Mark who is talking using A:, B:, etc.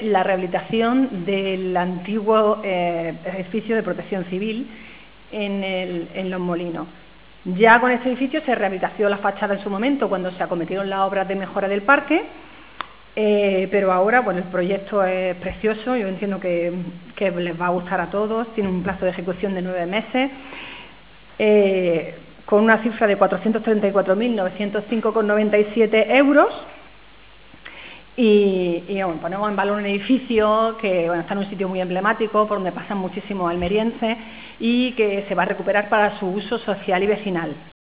A: la rehabilitación del antiguo edificio de Protección Civil en Los Molinos. Ya con este edificio se rehabilitó la fachada en su momento cuando se acometieron las obras de mejora del parque, pero ahora el proyecto es precioso, yo entiendo que les va a gustar a todos, tiene un plazo de ejecución de 9 meses, con una cifra de 434.905,97 euros. Y ponemos en valor un edificio que está en un sitio muy emblemático, por donde pasan muchísimos almerienses y que se va a recuperar para su uso social y vecinal.